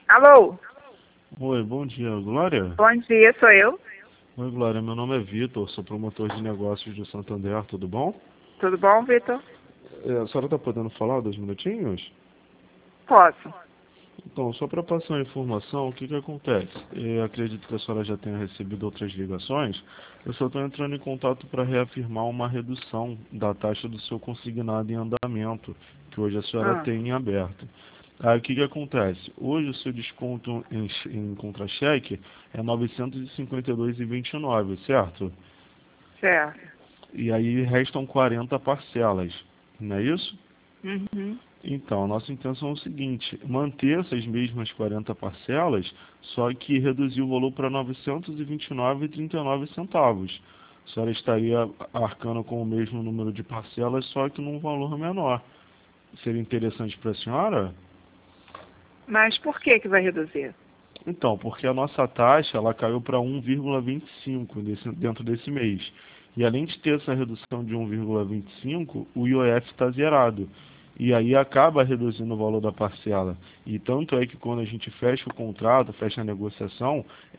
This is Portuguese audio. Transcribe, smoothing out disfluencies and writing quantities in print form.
Alô? Oi, bom dia, Glória. Bom dia, sou eu. Oi, Glória, meu nome é Vitor, sou promotor de negócios do Santander, tudo bom? Tudo bom, Vitor? A senhora está podendo falar 2 minutinhos? Posso. Então, só para passar a informação, o que que acontece? Eu acredito que a senhora já tenha recebido outras ligações, eu só estou entrando em contato para reafirmar uma redução da taxa do seu consignado em andamento, que hoje a senhora Ah, tem em aberto. Aí o que que acontece? Hoje o seu desconto em contra-cheque é R$ 952,29, certo? certo. E aí restam 40 parcelas, não é isso? Uhum. Então, a nossa intenção é o seguinte, manter essas mesmas 40 parcelas, só que reduzir o valor para R$ 929,39. A senhora estaria arcando com o mesmo número de parcelas, só que num valor menor. Seria interessante para a senhora? Mas por que vai reduzir? Então, porque a nossa taxa ela caiu para 1,25 dentro desse mês. E além de ter essa redução de 1,25, o IOF está zerado. E aí acaba reduzindo o valor da parcela. E tanto é que quando a gente fecha o contrato, fecha a negociação,